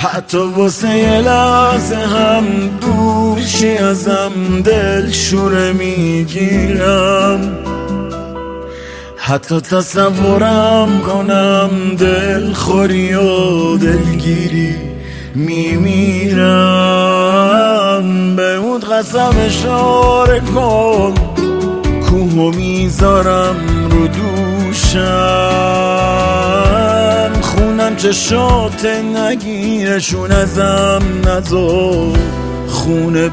حتی واسه یه لحظه هم دوشی ازم دلشوره میگیرم، حتی تصورم کنم دلخوری و دلگیری میمیرم. به اون قسم اشاره کن کوهو میذارم رو دوشم، خونم چشات نگیرشون ازم نذار خونه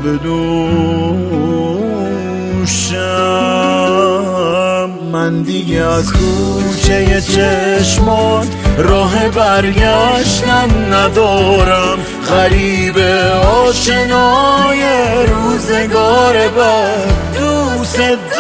بدوشم. من دیگه از کوچه چشمات راه برگشتن ندارم، غریب آشنای روزگار بعد دوست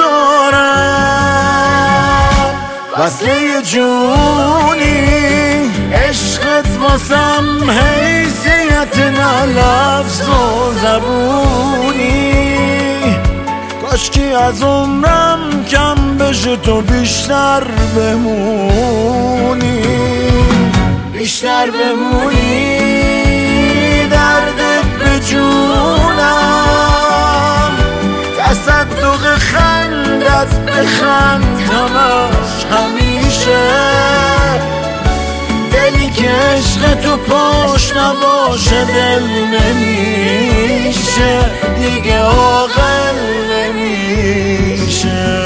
دارم. وصله جونی عشقت واسم حیثیت نه لفظ و زبونی، کاشکی از عمرم کم بشه تو بیشتر بمونی، بیشتر بمونی. دردت به جونم، تصدق خندت بخند همش همیشه، دلی که عشق تو پاش نباشه دل نمیشه دیگه، عاقل نمیشه.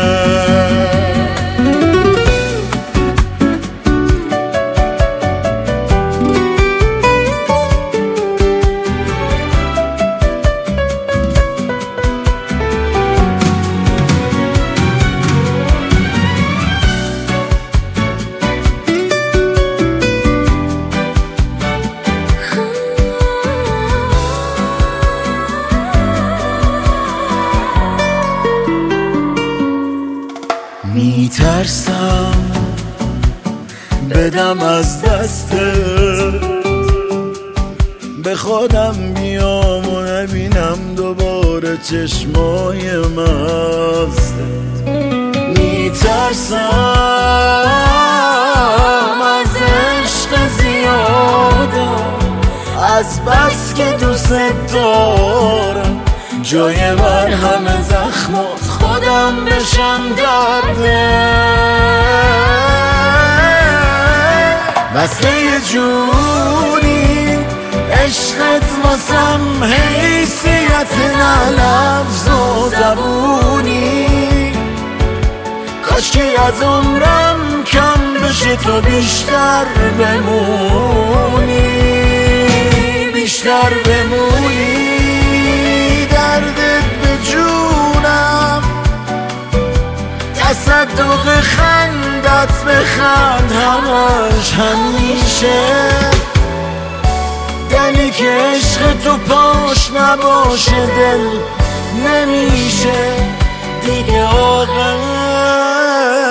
میترسم بدم از دستت، به خودم بیام و نبینم دوباره چشمای مستت. میترسم از عشق زیادم، از بس که دوست دارم جای مرهم زخمات خودم بشم درده. وصله جونی عشقت واسم حیثیت نه لفظ و زبونی، کاشکی از عمرم کم بشه تو بیشتر بمونی، بیشتر بمونی. دردت به جونم، تصدق خندت بخند همش همیشه، دلی که عشق تو پاش نباشه دل نمیشه دیگه، عاقل